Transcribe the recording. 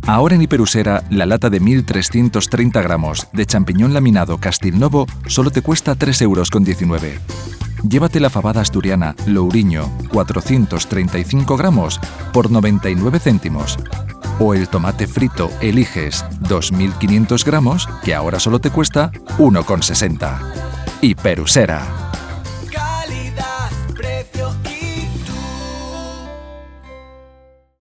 Ahora en Hiperusera, la lata de 1.330 gramos de champiñón laminado Castilnovo solo te cuesta 3,19 €. Llévate la fabada asturiana Louriño, 435 gramos, por 99 céntimos. O el tomate frito Eliges, 2.500 gramos, que ahora solo te cuesta 1,60 €. Hiperusera.